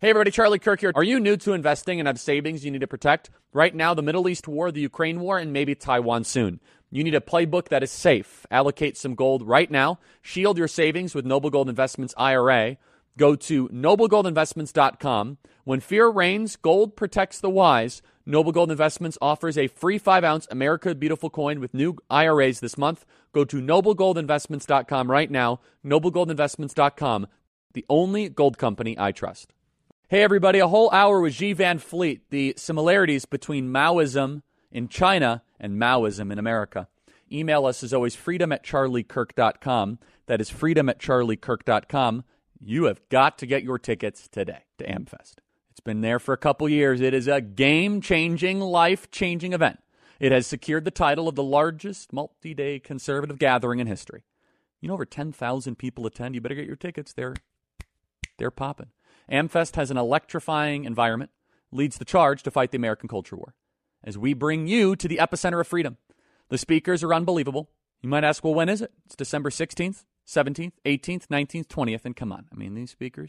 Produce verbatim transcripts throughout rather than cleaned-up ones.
Hey everybody, Charlie Kirk here. Are you new to investing and have savings you need to protect? Right now, the Middle East war, the Ukraine war, and maybe Taiwan soon. You need a playbook that is safe. Allocate some gold right now. Shield your savings with Noble Gold Investments I R A. Go to noble gold investments dot com. When fear reigns, gold protects the wise. Noble Gold Investments offers a free five ounce America Beautiful coin with new I R As this month. Go to noble gold investments dot com right now. noble gold investments dot com, the only gold company I trust. Hey everybody, a whole hour with G. Van Fleet, the similarities between Maoism in China and Maoism in America. Email us as always, freedom at charlie kirk dot com. That is freedom at charlie kirk dot com. You have got to get your tickets today to AmFest. It's been there for a couple years. It is a game-changing, life-changing event. It has secured the title of the largest multi-day conservative gathering in history. You know, over ten thousand people attend. You better get your tickets. They're, they're popping. AmFest has an electrifying environment, leads the charge to fight the American culture war, as we bring you to the epicenter of freedom. The speakers are unbelievable. You might ask, well, when is it? It's December sixteenth, seventeenth, eighteenth, nineteenth, twentieth, and come on. I mean, these speakers,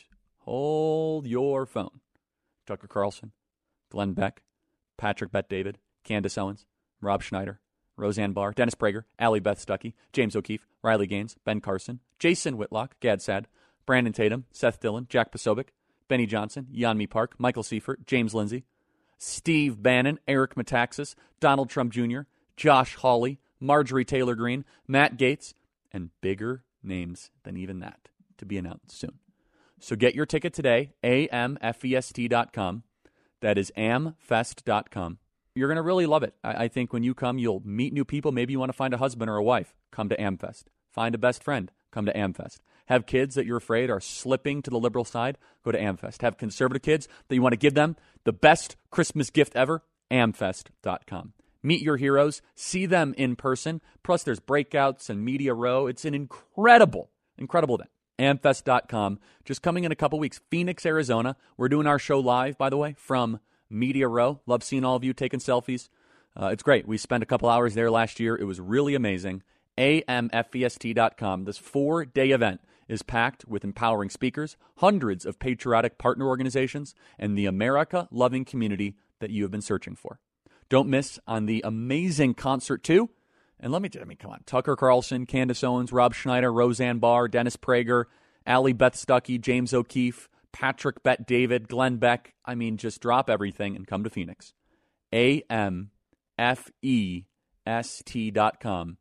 hold your phone. Tucker Carlson, Glenn Beck, Patrick Bet-David, Candace Owens, Rob Schneider, Roseanne Barr, Dennis Prager, Allie Beth Stuckey, James O'Keefe, Riley Gaines, Ben Carson, Jason Whitlock, Gad Sad, Brandon Tatum, Seth Dillon, Jack Posobiec, Benny Johnson, Yeonmi Park, Michael Seifert, James Lindsay, Steve Bannon, Eric Metaxas, Donald Trump Junior, Josh Hawley, Marjorie Taylor Greene, Matt Gaetz, and bigger names than even that to be announced soon. So get your ticket today, A M fest dot com. That is amfest dot com. You're going to really love it. I, I think when you come, you'll meet new people. Maybe you want to find a husband or a wife. Come to AmFest. Find a best friend. Come to AmFest. Have kids that you're afraid are slipping to the liberal side? Go to AmFest. Have conservative kids that you want to give them the best Christmas gift ever? amfest dot com. Meet your heroes. See them in person. Plus, there's breakouts and Media Row. It's an incredible, incredible event. amfest dot com. Just coming in a couple weeks. Phoenix, Arizona. We're doing our show live, by the way, from Media Row. Love seeing all of you taking selfies. Uh, it's great. We spent a couple hours there last year. It was really amazing. A M fest dot com. This four-day event is packed with empowering speakers, hundreds of patriotic partner organizations, and the America-loving community that you have been searching for. Don't miss on the amazing concert, too. And let me, I mean, come on. Tucker Carlson, Candace Owens, Rob Schneider, Roseanne Barr, Dennis Prager, Allie Beth Stuckey, James O'Keefe, Patrick Bet-David, Glenn Beck. I mean, just drop everything and come to Phoenix. A M F E S T dot com.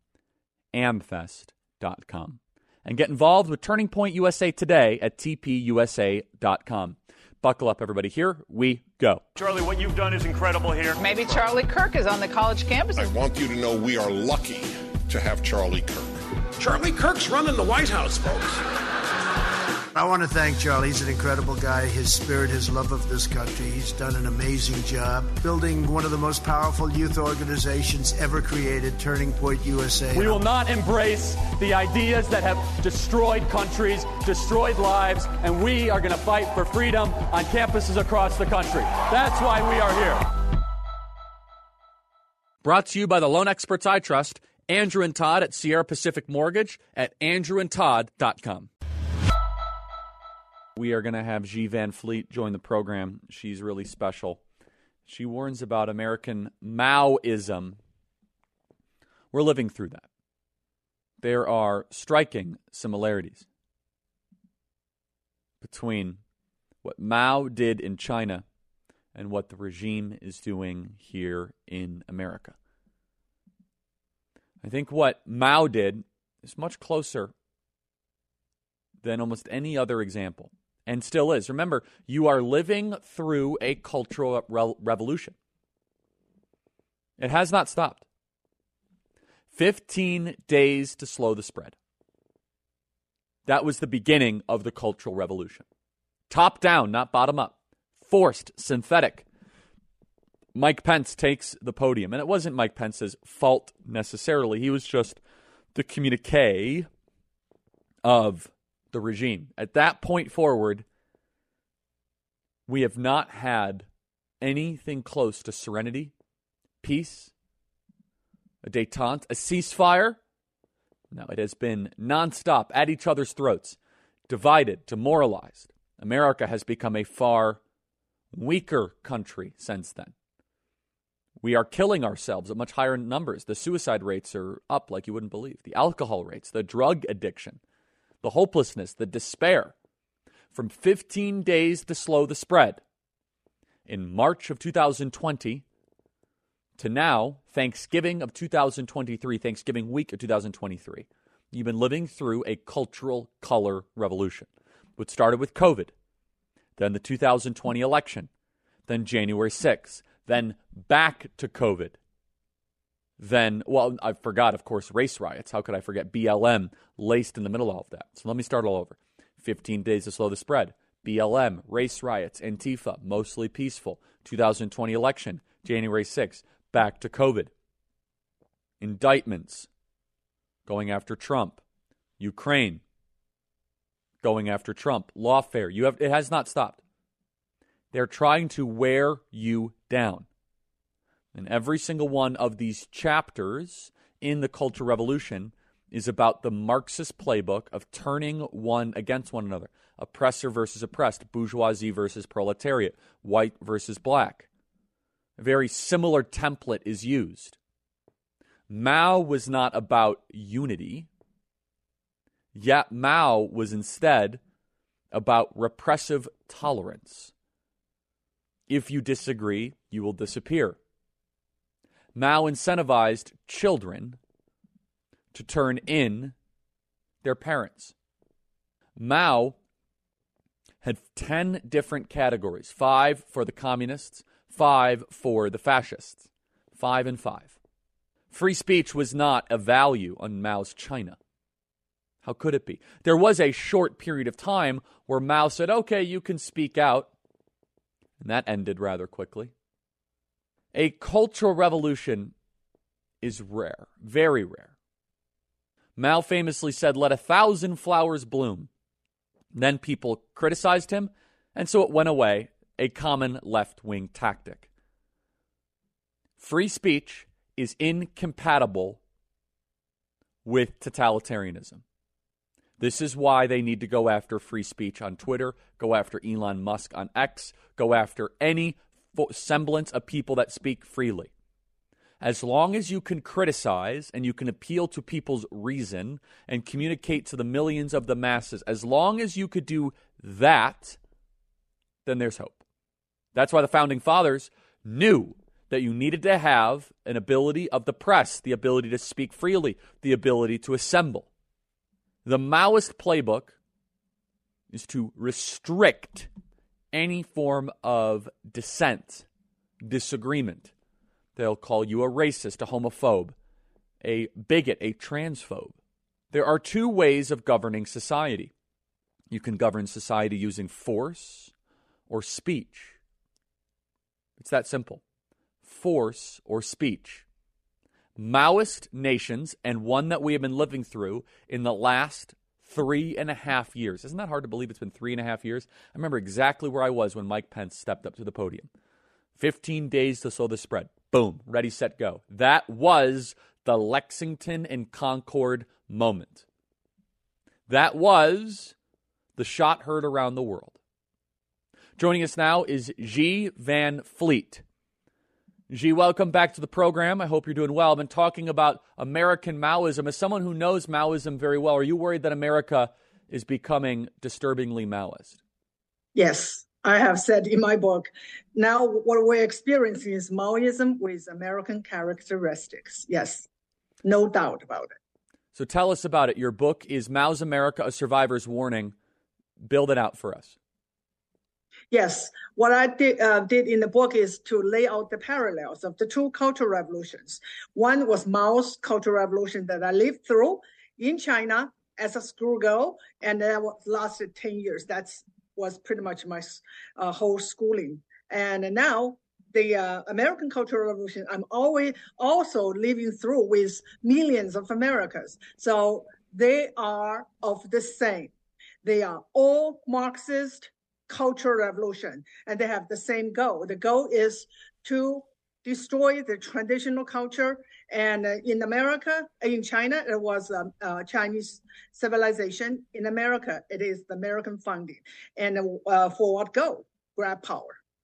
amfest dot com. And get involved with Turning Point U S A today at T P U S A dot com. Buckle up, everybody. Here we go. Charlie, what you've done is incredible here. Maybe Charlie Kirk is on the college campus. I want you to know we are lucky to have Charlie Kirk. Charlie Kirk's running the White House, folks. I want to thank Charlie. He's an incredible guy. His spirit, his love of this country. He's done an amazing job building one of the most powerful youth organizations ever created, Turning Point U S A. We will not embrace the ideas that have destroyed countries, destroyed lives, and we are going to fight for freedom on campuses across the country. That's why we are here. Brought to you by the loan experts I trust, Andrew and Todd at Sierra Pacific Mortgage at andrew and todd dot com. We are going to have G. Van Fleet join the program. She's really special. She warns about American Maoism. We're living through that. There are striking similarities between what Mao did in China and what the regime is doing here in America. I think what Mao did is much closer than almost any other example. And still is. Remember, you are living through a cultural re- revolution. It has not stopped. fifteen days to slow the spread. That was the beginning of the Cultural Revolution. Top down, not bottom up. Forced, synthetic. Mike Pence takes the podium. And it wasn't Mike Pence's fault necessarily. He was just the communique of the regime. At that point forward, we have not had anything close to serenity, peace, a détente, a ceasefire. No, it has been nonstop at each other's throats, divided, demoralized. America has become a far weaker country since then. We are killing ourselves at much higher numbers. The suicide rates are up like you wouldn't believe. The alcohol rates, the drug addiction, the hopelessness, the despair. From fifteen days to slow the spread in March of two thousand twenty to now, Thanksgiving of two thousand twenty-three, Thanksgiving week of two thousand twenty-three. You've been living through a cultural color revolution. What started with COVID, then the two thousand twenty election, then January sixth, then back to COVID. Then, well, I forgot, of course, race riots. How could I forget B L M laced in the middle of all of that? So let me start all over. fifteen days to slow the spread. B L M, race riots, Antifa, mostly peaceful. two thousand twenty election, January sixth, back to COVID. Indictments, going after Trump. Ukraine, going after Trump. Lawfare, you have, it has not stopped. They're trying to wear you down. And every single one of these chapters in the Cultural Revolution is about the Marxist playbook of turning one against one another. Oppressor versus oppressed, bourgeoisie versus proletariat, white versus black. A very similar template is used. Mao was not about unity, yet Mao was instead about repressive tolerance. If you disagree, you will disappear. Mao incentivized children to turn in their parents. Mao had ten different categories, five for the communists, five for the fascists, five and five. Free speech was not a value on Mao's China. How could it be? There was a short period of time where Mao said, okay, you can speak out. And that ended rather quickly. A cultural revolution is rare, very rare. Mao famously said, let a thousand flowers bloom. Then people criticized him, and so it went away, a common left-wing tactic. Free speech is incompatible with totalitarianism. This is why they need to go after free speech on Twitter, go after Elon Musk on X, go after any semblance of people that speak freely. As long as you can criticize and you can appeal to people's reason and communicate to the millions of the masses, as long as you could do that, then there's hope. That's why the Founding Fathers knew that you needed to have an ability of the press, the ability to speak freely, the ability to assemble. The Maoist playbook is to restrict any form of dissent, disagreement. They'll call you a racist, a homophobe, a bigot, a transphobe. There are two ways of governing society. You can govern society using force or speech. It's that simple. Force or speech. Maoist nations, and one that we have been living through in the last three and a half years. Isn't that hard to believe it's been three and a half years? I remember exactly where I was when Mike Pence stepped up to the podium. fifteen days to slow the spread. Boom. Ready, set, go. That was the Lexington and Concord moment. That was the shot heard around the world. Joining us now is Xi Van Fleet. Xi, welcome back to the program. I hope you're doing well. I've been talking about American Maoism. As someone who knows Maoism very well, are you worried that America is becoming disturbingly Maoist? Yes, I have said in my book, now what we're experiencing is Maoism with American characteristics. Yes, no doubt about it. So tell us about it. Your book is Mao's America, A Survivor's Warning. Build it out for us. Yes, what I did, uh, did in the book is to lay out the parallels of the two cultural revolutions. One was Mao's cultural revolution that I lived through in China as a schoolgirl, and that lasted ten years. That was pretty much my uh, whole schooling. And now the uh, American Cultural Revolution, I'm always also living through with millions of Americans. So they are of the same. They are all Marxist cultural revolution, and they have the same goal. The goal is to destroy the traditional culture. And uh, in America, in China, it was um, uh, Chinese civilization. In America, it is the American founding. And uh, for what goal? Grab power.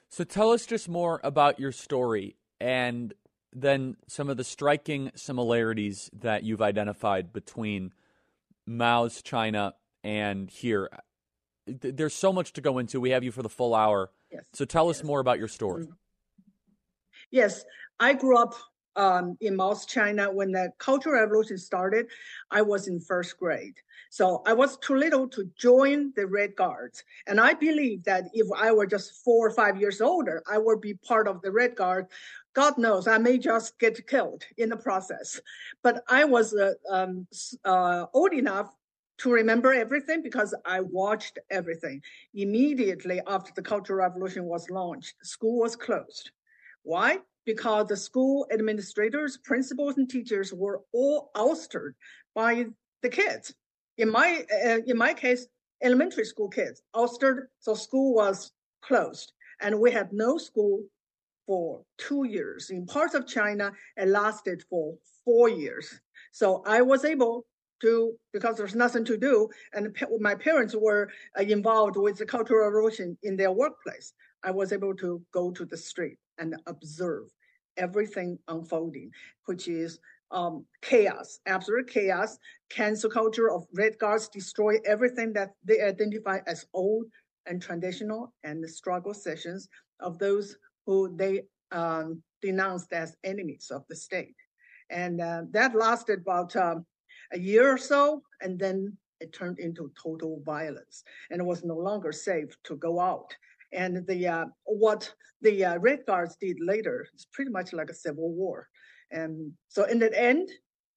So tell us just more about your story and then some of the striking similarities that you've identified between Mao's China and here. There's so much to go into. We have you for the full hour. Yes. So tell yes. us more about your story. Mm-hmm. Yes, I grew up um, in Mao's China when the Cultural Revolution started. I was in first grade. So I was too little to join the Red Guards. And I believe that if I were just four or five years older, I would be part of the Red Guard. God knows, I may just get killed in the process. But I was uh, um, uh, old enough to remember everything because I watched everything. Immediately after the Cultural Revolution was launched, school was closed. Why? Because the school administrators, principals, and teachers were all ousted by the kids. In my uh, in my case, elementary school kids ousted, so school was closed, and we had no school for two years. In parts of China, it lasted for four years. So I was able to, because there's nothing to do, and my parents were involved with the Cultural Revolution in their workplace, I was able to go to the street and observe everything unfolding, which is um, chaos, absolute chaos, cancel culture of Red Guards, destroy everything that they identify as old and traditional, and the struggle sessions of those who they um, denounced as enemies of the state. And uh, that lasted about um, a year or so, and then it turned into total violence, and it was no longer safe to go out. And the uh, what the uh, Red Guards did later is pretty much like a civil war. And so in the end,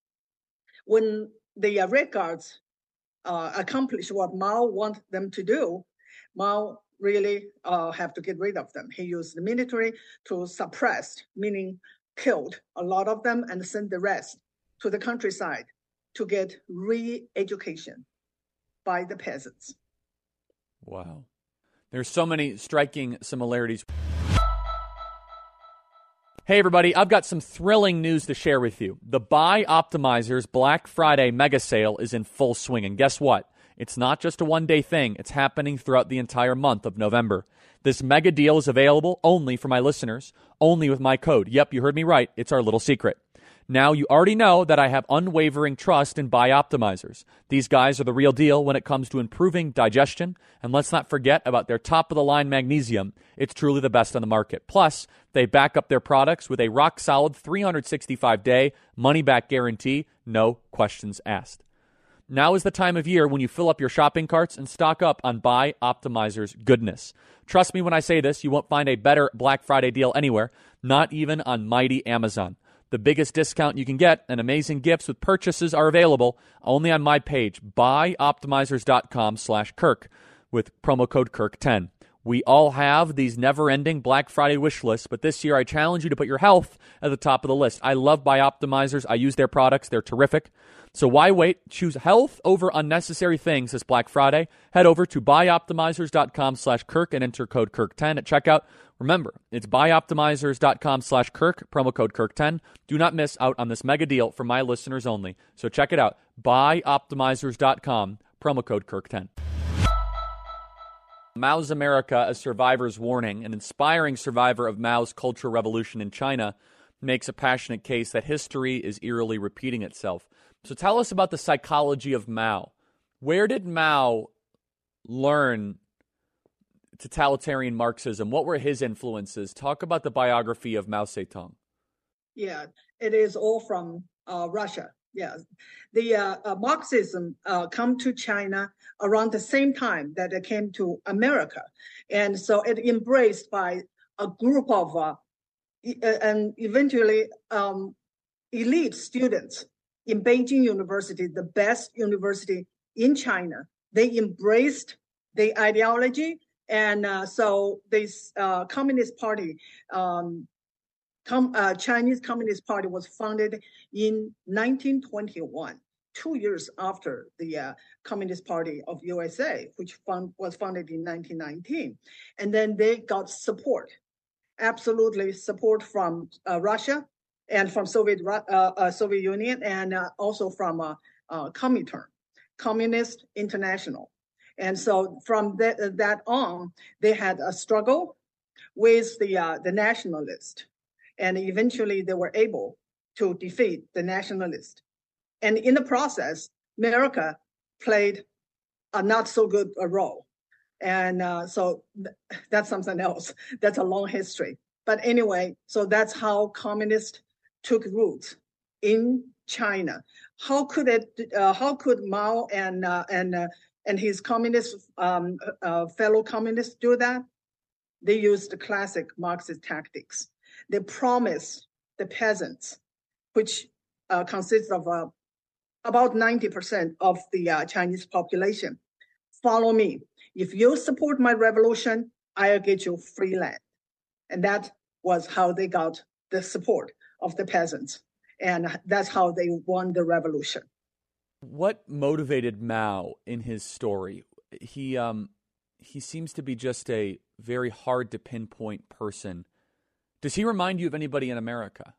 when the uh, Red Guards uh, accomplished what Mao wanted them to do, Mao really uh, have to get rid of them. He used the military to suppress, meaning killed a lot of them and sent the rest to the countryside to get re-education by the peasants. Wow. There's so many striking similarities. Hey, everybody, I've got some thrilling news to share with you. The Buy Optimizers Black Friday mega sale is in full swing. And guess what? It's not just a one-day thing. It's happening throughout the entire month of November. This mega deal is available only for my listeners, only with my code. Yep, you heard me right. It's our little secret. Now, you already know that I have unwavering trust in Buy Optimizers. These guys are the real deal when it comes to improving digestion. And let's not forget about their top-of-the-line magnesium. It's truly the best on the market. Plus, they back up their products with a rock-solid three hundred sixty-five day money-back guarantee, no questions asked. Now is the time of year when you fill up your shopping carts and stock up on Buy Optimizer's goodness. Trust me when I say this, you won't find a better Black Friday deal anywhere, not even on mighty Amazon. The biggest discount you can get and amazing gifts with purchases are available only on my page, buy optimizers dot com slash Kirk, with promo code Kirk ten. We all have these never-ending Black Friday wish lists, but this year I challenge you to put your health at the top of the list. I love Buy Optimizers. I use their products. They're terrific. So why wait? Choose health over unnecessary things this Black Friday. Head over to buy optimizers dot com slash Kirk and enter code Kirk ten at checkout. Remember, it's buy optimizers dot com slash Kirk, promo code Kirk ten. Do not miss out on this mega deal for my listeners only. So check it out, buy optimizers dot com, promo code Kirk ten. Mao's America, a survivor's warning, an inspiring survivor of Mao's Cultural Revolution in China, makes a passionate case that history is eerily repeating itself. So tell us about the psychology of Mao. Where did Mao learn totalitarian Marxism? What were his influences? Talk about the biography of Mao Zedong. Yeah, it is all from uh, Russia. Yeah, the uh, uh, Marxism uh, come to China around the same time that it came to America, and so it embraced by a group of uh, e- and eventually um, elite students in Beijing University, the best university in China. They embraced the ideology, and uh, so this uh, Communist Party. Um, Com, uh, Chinese Communist Party was founded in nineteen twenty-one, two years after the uh, Communist Party of U S A, which found, was founded in nineteen nineteen. And then they got support, absolutely support from uh, Russia and from Soviet uh, uh, Soviet Union, and uh, also from uh, uh, Comintern, Communist International. And so from that, that on, they had a struggle with the uh, the nationalist, and eventually they were able to defeat the nationalist. And in the process, America played a not so good a role. And uh, so th- that's something else. That's a long history. But anyway, so that's how communists took root in China. How could it? Uh, how could Mao and uh, and uh, and his communist um, uh, fellow communists do that? They used the classic Marxist tactics. They promised the peasants, which uh, consists of uh, about ninety percent of the uh, Chinese population, follow me. If you support my revolution, I'll get you free land. And that was how they got the support of the peasants. And that's how they won the revolution. What motivated Mao in his story? He um he seems to be just a very hard to pinpoint person. Does he remind you of anybody in America?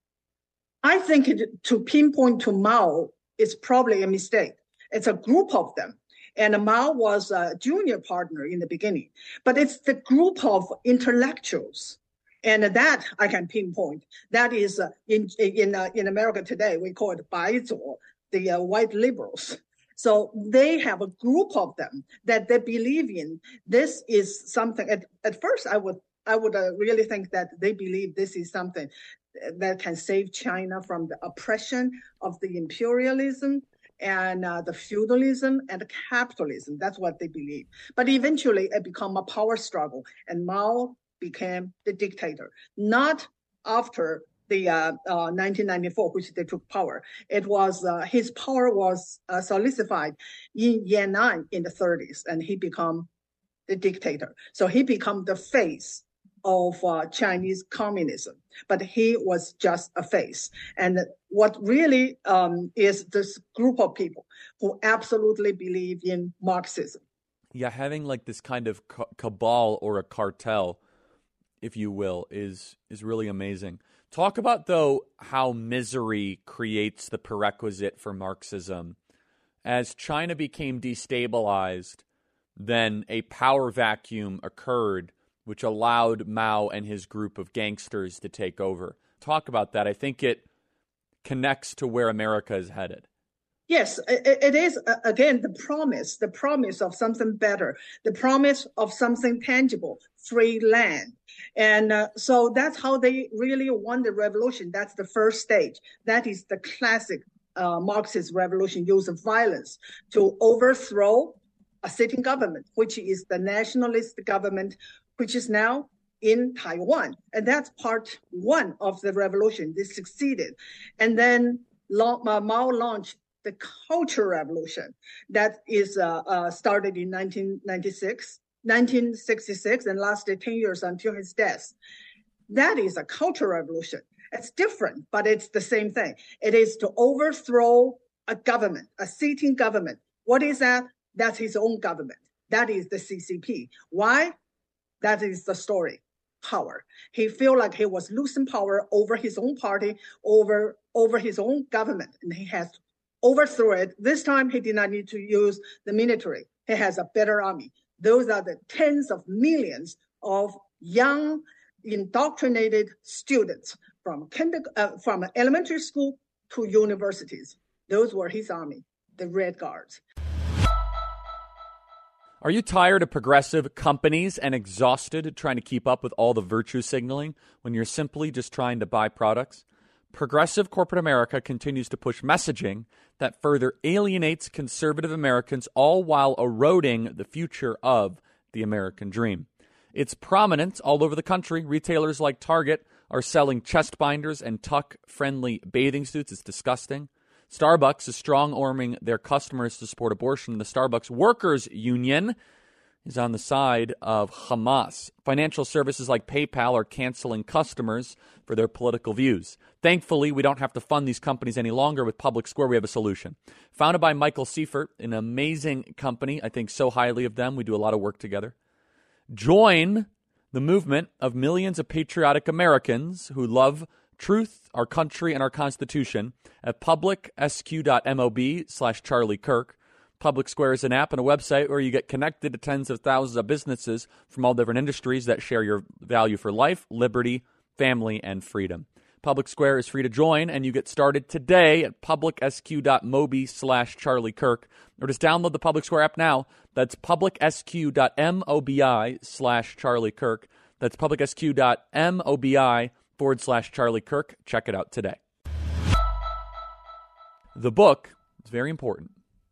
I think it, to pinpoint to Mao is probably a mistake. It's a group of them. And Mao was a junior partner in the beginning. But it's the group of intellectuals. And that I can pinpoint. That is uh, in in uh, in America today, we call it Baizuo, the uh, white liberals. So they have a group of them that they believe in. This is something. At, at first, I would I would uh, really think that they believe this is something that can save China from the oppression of the imperialism and uh, the feudalism and the capitalism. That's what they believe. But eventually, it became a power struggle, and Mao became the dictator. Not after the uh, uh, nineteen ninety-four, which they took power. It was uh, his power was uh, solidified in Yan'an in the thirties, and he became the dictator. So he became the face of uh, Chinese communism, but he was just a face. And what really um, is this group of people who absolutely believe in Marxism. Yeah, having like this kind of ca- cabal or a cartel, if you will, is is really amazing. Talk about, though, how misery creates the prerequisite for Marxism. As China became destabilized, then a power vacuum occurred, which allowed Mao and his group of gangsters to take over. Talk about that. I think it connects to where America is headed. Yes, it, it is, uh, again, the promise, the promise of something better, the promise of something tangible, free land. And uh, so that's how they really won the revolution. That's the first stage. That is the classic uh, Marxist revolution, use of violence to overthrow a sitting government, which is the nationalist government, which is now in Taiwan. And that's part one of the revolution. They succeeded. And then Mao launched the Cultural Revolution that is uh, uh, started in nineteen ninety-six, nineteen sixty-six and lasted ten years until his death. That is a cultural revolution. It's different, but it's the same thing. It is to overthrow a government, a sitting government. What is that? That's his own government. That is the C C P. Why? That is the story. Power. He felt like he was losing power over his own party, over, over his own government, and he has to overthrow it. This time, he did not need to use the military. He has a better army. Those are the tens of millions of young, indoctrinated students from kinder, uh, from elementary school to universities. Those were his army, the Red Guards. Are you tired of progressive companies and exhausted trying to keep up with all the virtue signaling when you're simply just trying to buy products? Progressive corporate America continues to push messaging that further alienates conservative Americans, all while eroding the future of the American dream. It's prominent all over the country. Retailers like Target are selling chest binders and tuck-friendly bathing suits. It's disgusting. Starbucks is strong-arming their customers to support abortion. The Starbucks Workers Union is on the side of Hamas. Financial services like PayPal are canceling customers for their political views. Thankfully, we don't have to fund these companies any longer. With Public Square, we have a solution. Founded by Michael Seifert, an amazing company. I think so highly of them. We do a lot of work together. Join the movement of millions of patriotic Americans who love truth, our country, and our Constitution at publicsq.mob slash Charlie Kirk. Public Square is an app and a website where you get connected to tens of thousands of businesses from all different industries that share your value for life, liberty, family, and freedom. Public Square is free to join, and you get started today at publicsq.mobi slash Charlie Kirk, or just download the Public Square app now. That's publicsq.mobi slash Charlie Kirk. That's publicsq.mobi forward slash Charlie Kirk. Check it out today. The book, it's very important,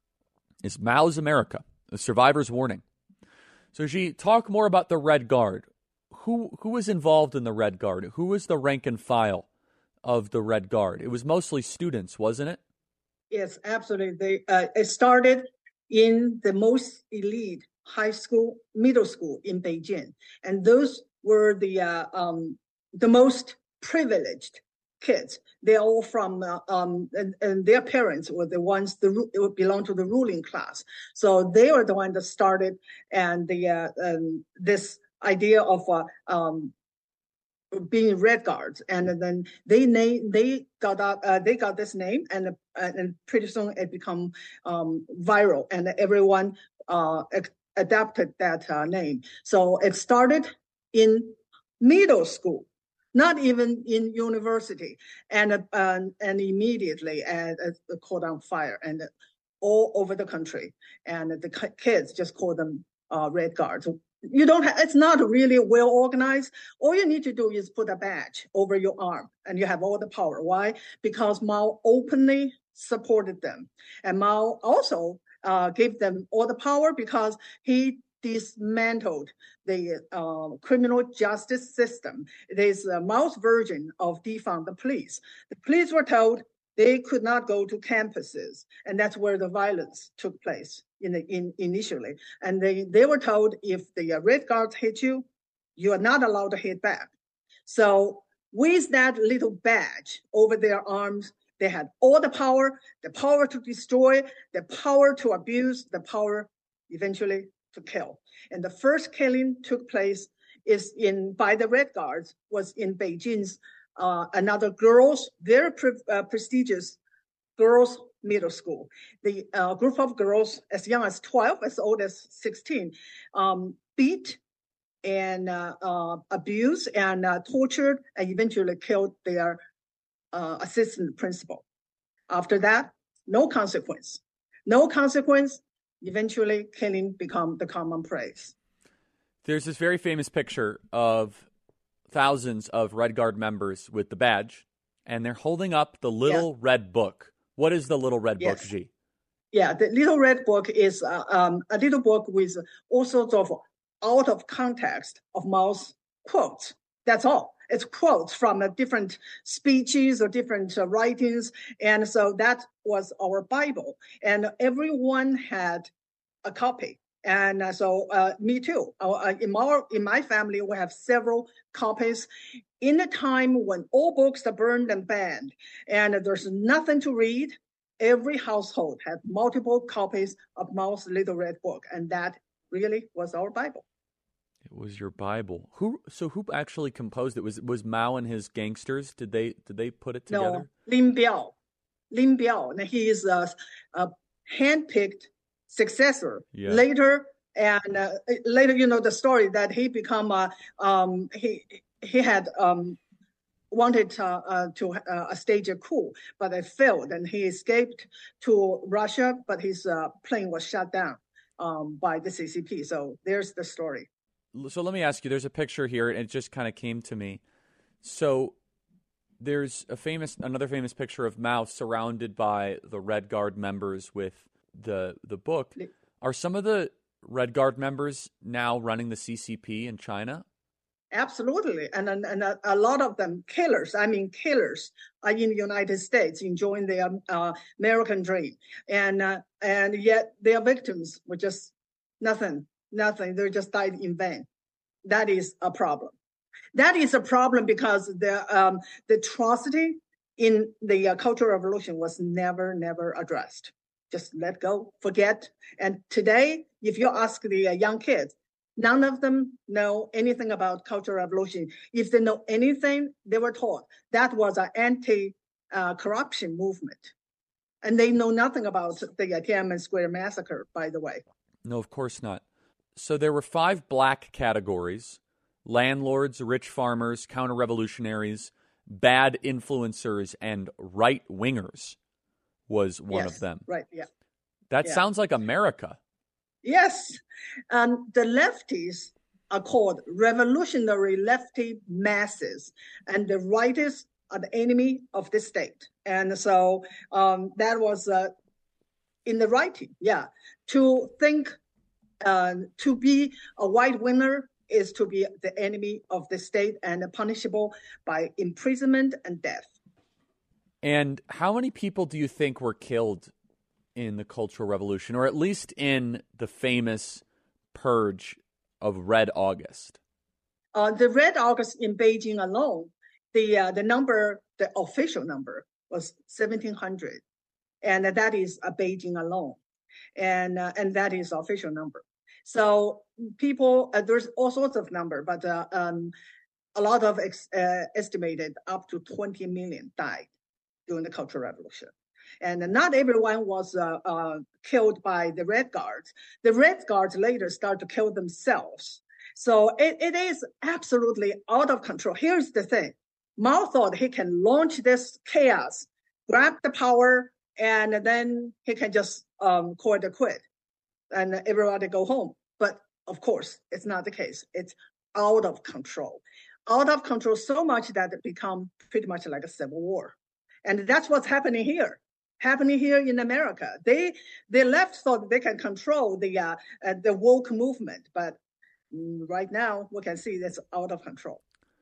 is Mao's America, A Survivor's Warning. So Xi, talk more about the Red Guard. Who who was involved in the Red Guard? Who was the rank and file of the Red Guard? It was mostly students, wasn't it? Yes, absolutely. They, uh, it started in the most elite high school, middle school in Beijing, and those were the uh, um, the most privileged kids. They're all from, uh, um, and, and their parents were the ones that belong to the ruling class. So they were the one that started, and the uh, um, this idea of uh, um, being Red Guards, and then they name they got up, uh, they got this name, and uh, and pretty soon it become um, viral, and everyone uh, adapted that uh, name. So it started in middle school, not even in university, and uh, and, and immediately uh, uh, caught on fire, and uh, all over the country, and the kids just call them uh, Red Guards. You don't have, it's not really well organized. All you need to do is put a badge over your arm and you have all the power. Why? Because Mao openly supported them. And Mao also uh, gave them all the power because he dismantled the uh, criminal justice system. It is uh, Mao's version of defund the police. The police were told they could not go to campuses, and that's where the violence took place in the, in, initially. And they, they were told if the uh, Red Guards hit you, you are not allowed to hit back. So with that little badge over their arms, they had all the power, the power to destroy, the power to abuse, the power eventually to kill. And the first killing took place is in by the Red Guards was in Beijing's Uh, another girls, very pre- uh, prestigious girls' middle school. The uh, group of girls as young as twelve, as old as sixteen, um, beat and uh, uh, abused and uh, tortured and eventually killed their uh, assistant principal. After that, no consequence. No consequence, eventually killing become the commonplace. There's this very famous picture of thousands of Red Guard members with the badge, and they're holding up the little yes. red book. What is the little red yes. book, Xi? Yeah, the little red book is uh, um, a little book with all sorts of out of context of Mao's quotes. That's all. It's quotes from uh, different speeches or different uh, writings. And so that was our Bible. And everyone had a copy. And uh, so uh, me too. Uh, in, our, in my family, we have several copies. In the time when all books are burned and banned, and there's nothing to read, every household had multiple copies of Mao's Little Red Book, and that really was our Bible. It was your Bible. Who? So who actually composed it? Was was Mao and his gangsters? Did they did they put it together? No, Lin Biao. Lin Biao. And he is a, a handpicked successor yeah. later, and uh, later, you know, the story that he become uh, um, he he had um, wanted uh, uh, to uh, stage a coup, but it failed, and he escaped to Russia, but his uh, plane was shot down um, by the C C P. So there's the story. So let me ask you, there's a picture here, and it just kind of came to me. So there's a famous, another famous picture of Mao surrounded by the Red Guard members with the the book. Are some of the Red Guard members now running the C C P in China? Absolutely. And, and, and a, a lot of them killers, I mean killers, are in the United States enjoying their uh, American dream. And, uh, and yet their victims were just nothing, nothing. They just died in vain. That is a problem. That is a problem because the, um, the atrocity in the uh, Cultural Revolution was never, never addressed. Just let go, forget. And today, if you ask the uh, young kids, none of them know anything about Cultural Revolution. If they know anything, they were taught that was an anti-corruption uh, movement. And they know nothing about the Tiananmen Square massacre, by the way. No, of course not. So there were five black categories: landlords, rich farmers, counter-revolutionaries, bad influencers, and right-wingers was one yes, of them. Right, yeah. That yeah. sounds like America. Yes. Um, the lefties are called revolutionary lefty masses, and the rightists are the enemy of the state. And so um, that was uh, in the writing, yeah. To think, uh, to be a white winner is to be the enemy of the state and punishable by imprisonment and death. And how many people do you think were killed in the Cultural Revolution, or at least in the famous purge of Red August? Uh, the Red August in Beijing alone, the uh, the number, the official number was seventeen hundred, and that is a Beijing alone, and uh, and that is the official number. So people, uh, there's all sorts of number, but uh, um, a lot of ex- uh, estimated up to twenty million died during the Cultural Revolution. And not everyone was uh, uh, killed by the Red Guards. The Red Guards later started to kill themselves. So it, it is absolutely out of control. Here's the thing. Mao thought he can launch this chaos, grab the power, and then he can just um, call it a quit and everybody go home. But of course, it's not the case. It's out of control. Out of control so much that it become pretty much like a civil war. And that's what's happening here. Happening here in America. They the left thought they can control the uh, uh, the woke movement, but right now we can see that's out of control.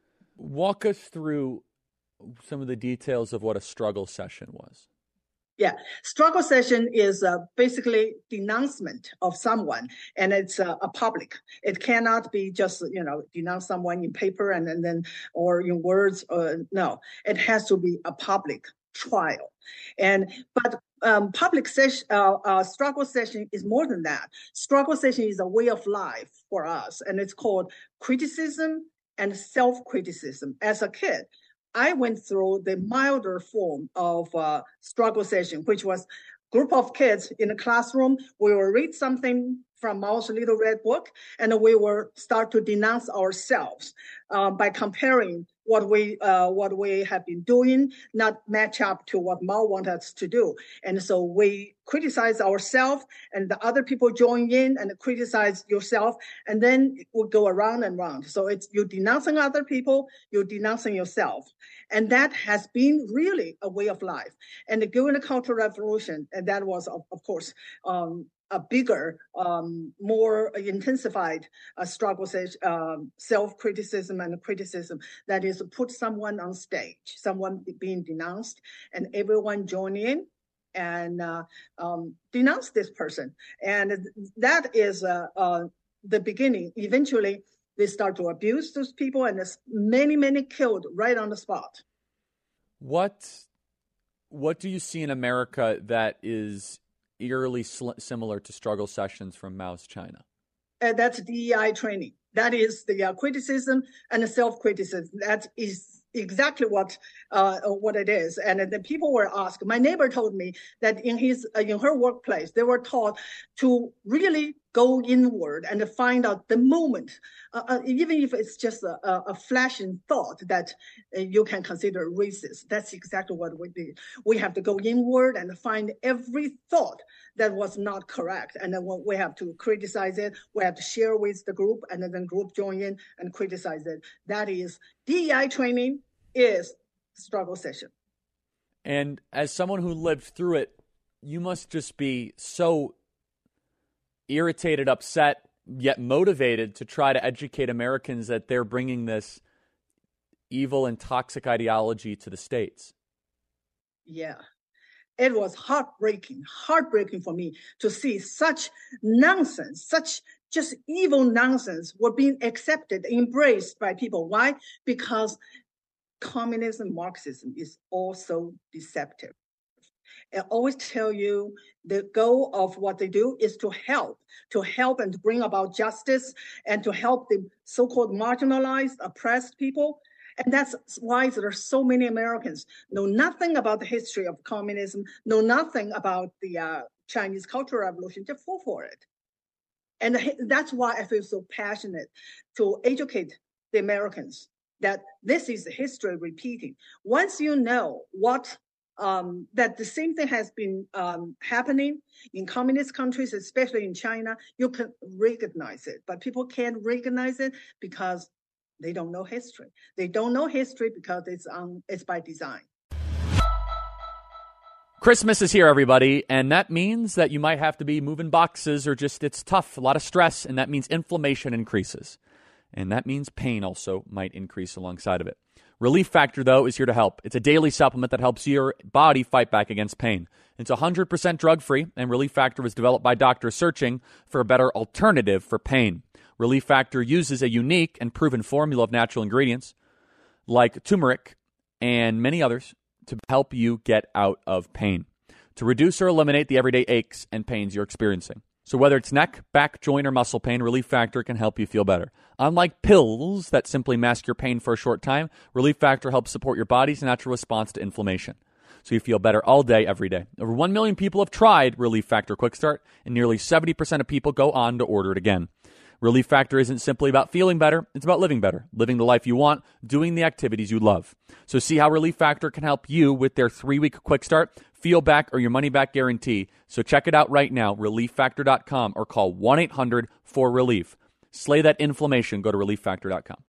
Walk us through some of the details of what a struggle session was. Yeah, struggle session is uh, basically denouncement of someone, and it's uh, a public. It cannot be just, you know, denounce someone in paper and, and then or in words. Uh, no, it has to be a public trial. And but um, public session, uh, uh, struggle session is more than that. Struggle session is a way of life for us, and it's called criticism and self-criticism. As a kid, I went through the milder form of uh, struggle session, which was a group of kids in a classroom. We will read something from Mao's Little Red Book, and we will start to denounce ourselves uh, by comparing what we uh, what we have been doing not match up to what Mao wants us to do. And so we criticize ourselves, and the other people join in and criticize yourself, and then we go around and around. So it's you're denouncing other people, you're denouncing yourself. And that has been really a way of life. And during the Cultural Revolution, and that was, of, of course, um, a bigger, um, more intensified uh, struggle, um, self-criticism and criticism. That is, put someone on stage, someone being denounced, and everyone join in and uh, um, denounce this person. And that is uh, uh, the beginning. Eventually, they start to abuse those people, and there's many, many killed right on the spot. What, what do you see in America that is eerily sl- similar to struggle sessions from Mao's China? Uh, that's D E I training. That is the uh, criticism and the self-criticism. That is exactly what uh, what it is. And the people were asked. My neighbor told me that in his uh, in her workplace, they were taught to really go inward and find out the moment, uh, uh, even if it's just a, a flashing thought that uh, you can consider racist. That's exactly what we did. We have to go inward and find every thought that was not correct. And then we have to criticize it. We have to share with the group, and then the group join in and criticize it. That is D E I training is struggle session. And as someone who lived through it, you must just be so irritated, upset, yet motivated to try to educate Americans that they're bringing this evil and toxic ideology to the States. Yeah. It was heartbreaking, heartbreaking for me to see such nonsense, such just evil nonsense were being accepted, embraced by people. Why? Because communism, Marxism is also deceptive. I always tell you the goal of what they do is to help, to help and to bring about justice and to help the so-called marginalized, oppressed people. And that's why there are so many Americans know nothing about the history of communism, know nothing about the uh, Chinese Cultural Revolution, just fall for it. And that's why I feel so passionate to educate the Americans that this is history repeating. Once you know what, um, that the same thing has been um, happening in communist countries, especially in China, you can recognize it. But people can't recognize it because they don't know history. They don't know history because it's um, it's by design. Christmas is here, everybody, and that means that you might have to be moving boxes or just it's tough, a lot of stress, and that means inflammation increases. And that means pain also might increase alongside of it. Relief Factor, though, is here to help. It's a daily supplement that helps your body fight back against pain. It's one hundred percent drug-free, and Relief Factor was developed by doctors searching for a better alternative for pain. Relief Factor uses a unique and proven formula of natural ingredients like turmeric and many others to help you get out of pain, to reduce or eliminate the everyday aches and pains you're experiencing. So whether it's neck, back, joint, or muscle pain, Relief Factor can help you feel better. Unlike pills that simply mask your pain for a short time, Relief Factor helps support your body's natural response to inflammation, so you feel better all day, every day. Over one million people have tried Relief Factor Quick Start, and nearly seventy percent of people go on to order it again. Relief Factor isn't simply about feeling better, it's about living better, living the life you want, doing the activities you love. So see how Relief Factor can help you with their three-week quick start, feel back, or your money-back guarantee. So check it out right now, relief factor dot com, or call one eight hundred four relief. Slay that inflammation. Go to relief factor dot com.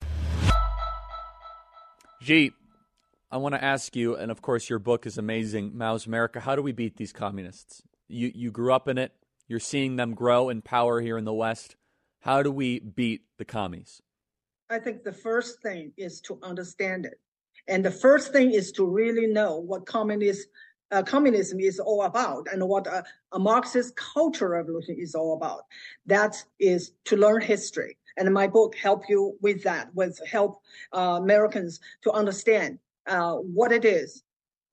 Xi, I want to ask you, and of course your book is amazing, Mao's America. How do we beat these communists? You you grew up in it. You're seeing them grow in power here in the West. How do we beat the commies? I think the first thing is to understand it. And the first thing is to really know what communist, uh, communism is all about and what a, a Marxist cultural revolution is all about. That is to learn history. And my book help you with that, with help uh, Americans to understand uh, what it is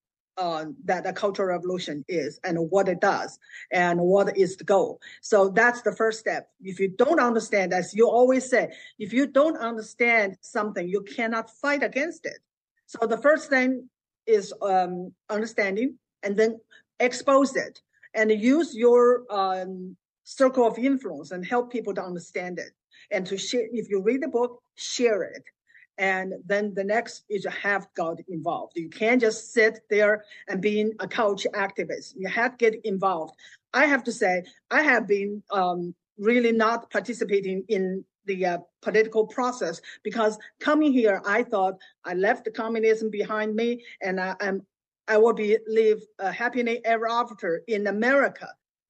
Uh, that a cultural revolution is and what it does and what is the goal. So that's the first step. If you don't understand, as you always say, if you don't understand something, you cannot fight against it. So the first thing is um, understanding and then expose it and use your um, circle of influence and help people to understand it. And to share, if you read the book, share it. And then the next is to have got involved. You can't just sit there and being a couch activist. You have to get involved. I have to say, I have been um, really not participating in the uh, political process because coming here, I thought I left the communism behind me and I, I'm, I will be live uh, happily ever after in America.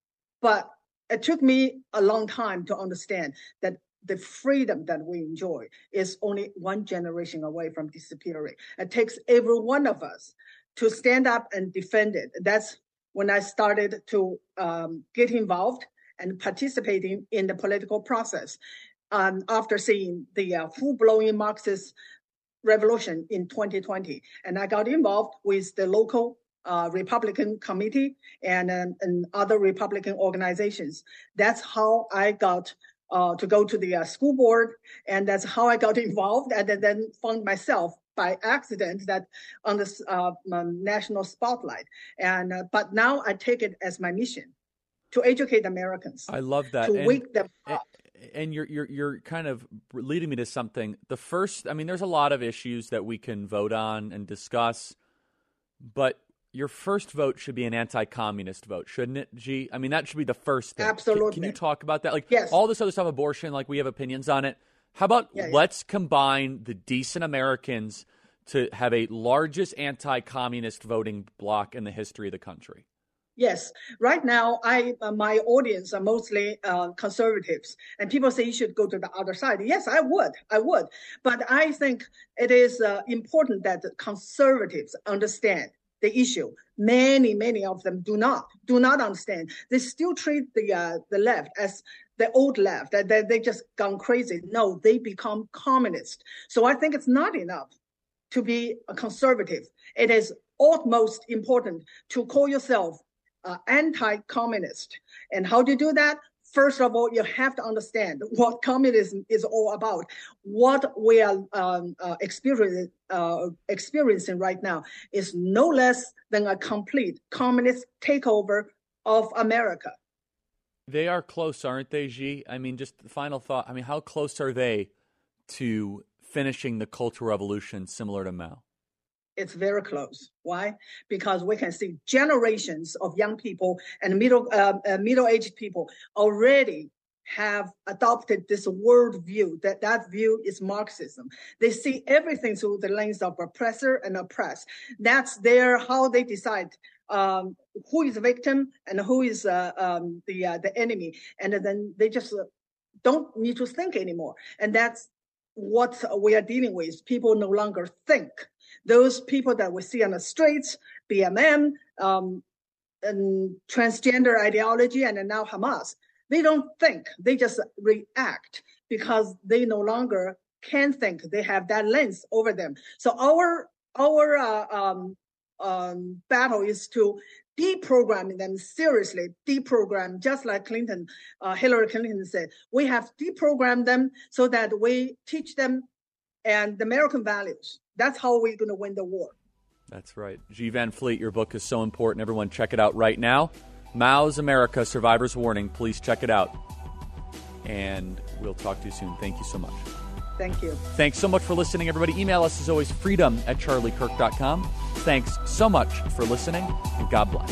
But it took me a long time to understand that the freedom that we enjoy is only one generation away from disappearing. It takes every one of us to stand up and defend it. That's when I started to um, get involved and participating in the political process um, after seeing the uh, full-blown Marxist revolution in twenty twenty. And I got involved with the local uh, Republican committee and, um, and other Republican organizations. That's how I got Uh, to go to the uh, school board, and that's how I got involved, and then, then found myself by accident that on the uh, national spotlight. And uh, but now I take it as my mission to educate Americans. I love that. To and, wake them up. And you're you're you're kind of leading me to something. The first, I mean, there's a lot of issues that we can vote on and discuss, but your first vote should be an anti-communist vote, shouldn't it, Xi? I mean, that should be the first thing. Absolutely. Can, can you talk about that? Like, yes. All this other stuff, abortion, like we have opinions on it. How about yeah, let's yeah. combine the decent Americans to have a largest anti-communist voting bloc in the history of the country? Yes. Right now, I uh, my audience are mostly uh, conservatives, and people say you should go to the other side. Yes, I would. I would. But I think it is uh, important that conservatives understand the issue. Many, many of them do not, do not understand. They still treat the uh, the left as the old left, that they, they just gone crazy. No, they become communist. So I think it's not enough to be a conservative. It is utmost important to call yourself uh, anti-communist. And how do you do that? First of all, you have to understand what communism is all about. What we are um, uh, experiencing, uh, experiencing right now is no less than a complete communist takeover of America. They are close, aren't they, Xi? I mean, just the final thought. I mean, how close are they to finishing the Cultural Revolution similar to Mao? It's very close. Why? Because we can see generations of young people and middle uh, uh, middle-aged people already have adopted this world view. That that view is Marxism. They see everything through the lens of oppressor and oppressed. That's their how they decide um, who is the victim and who is uh, um, the uh, the enemy, and then they just uh, don't need to think anymore. And that's what we are dealing with. People no longer think. Those people that we see on the streets, B M M, um, and transgender ideology, and now Hamas, they don't think. They just react because they no longer can think. They have that lens over them. So our our uh, um, um, battle is to deprogram them seriously, deprogram, just like Clinton, uh, Hillary Clinton said. We have deprogrammed them so that we teach them and the American values. That's how we're going to win the war. That's right. Xi Van Fleet, your book is so important. Everyone check it out right now. Mao's America, Survivor's Warning. Please check it out. And we'll talk to you soon. Thank you so much. Thank you. Thanks so much for listening, everybody. Email us as always, freedom at charlie kirk dot com. Thanks so much for listening, and God bless.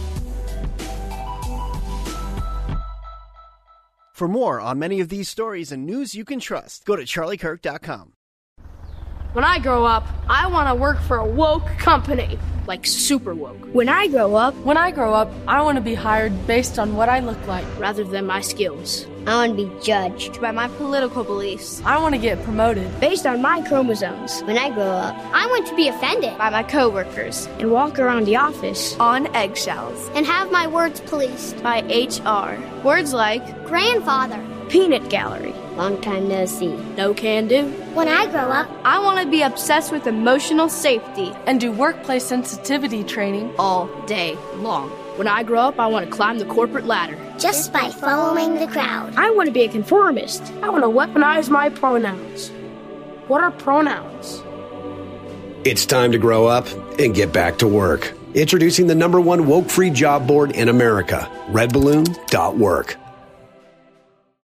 For more on many of these stories and news you can trust, go to charlie kirk dot com. When I grow up, I want to work for a woke company, like super woke. When I grow up, when I grow up, I want to be hired based on what I look like, rather than my skills. I want to be judged by my political beliefs. I want to get promoted based on my chromosomes. When I grow up, I want to be offended by my coworkers and walk around the office on eggshells and have my words policed by H R. Words like grandfather, peanut gallery, long time no see, no can do. When I grow up, I want to be obsessed with emotional safety and do workplace sensitivity training all day long. When I grow up, I want to climb the corporate ladder. Just by following the crowd. I want to be a conformist. I want to weaponize my pronouns. What are pronouns? It's time to grow up and get back to work. Introducing the number one woke-free job board in America, red balloon dot work.